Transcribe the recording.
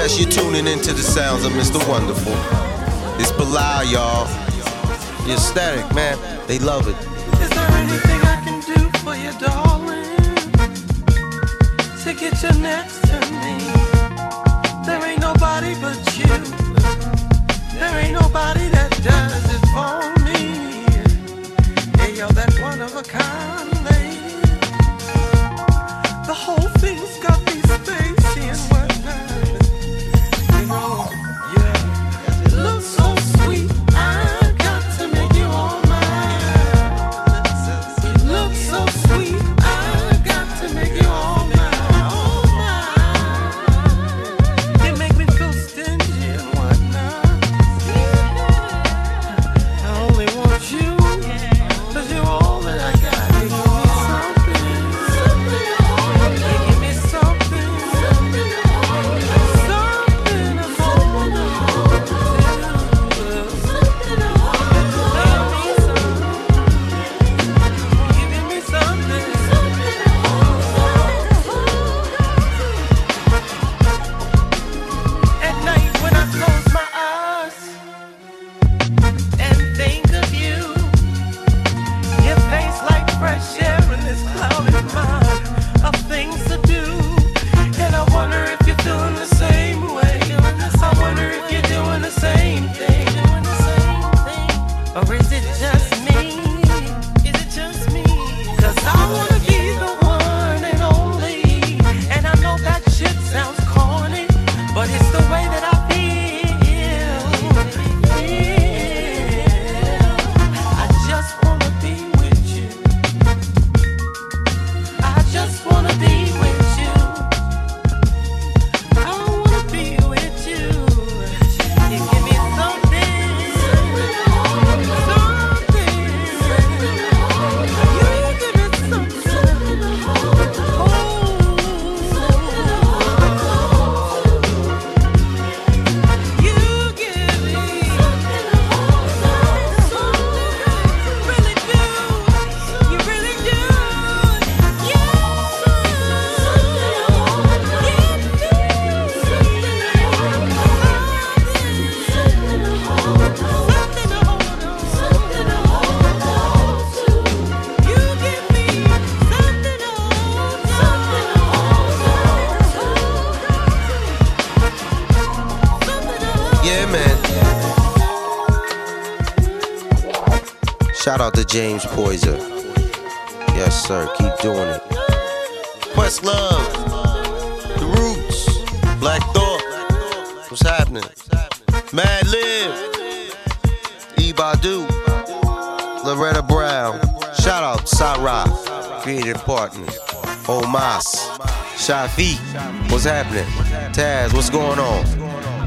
Yes, you're tuning into the sounds of Mr. Wonderful. It's Bilal, y'all. You're static, man. They love it. Is there anything I can do for you, darling, to get you next to me? There ain't nobody but you. There ain't nobody that does it for me. Yeah, you're that one of a kind lady. The whole thing's got me spacey and whatnot. You know, yeah, it looks so sweet. I got to make you all mine. It looks so sweet. I got to make you all mine, all mine. It make me feel stingy and whatnot. I only want you, 'cause you're all that I got. You give me something. You give me something. Something to hold on to. Something to hold on. You give me something. Something to hold on. At night when I close my eyes and think of you, your face like fresh air in this clouded mind of things to do. And I wonder if you're feeling the same way. I wonder if you're doing the same thing. Or is it just me? Is it just me? 'Cause I wanna be the one and only. And I know that shit sounds corny, but it's the way that I feel. I just wanna be with you. I just wanna be with you. I wanna be with you. You give me something. Something. You give me something. You give me really do. You really do. Yeah, man. Shout out to James Poyser. Yes, sir. Keep doing it. Questlove, The Roots, Black Thought. What's happening? Mad Lib, E. Badu, Loretta Brown. Shout out Sarah, Creative Partners. Omas, Shafi. What's happening? Taz, what's going on?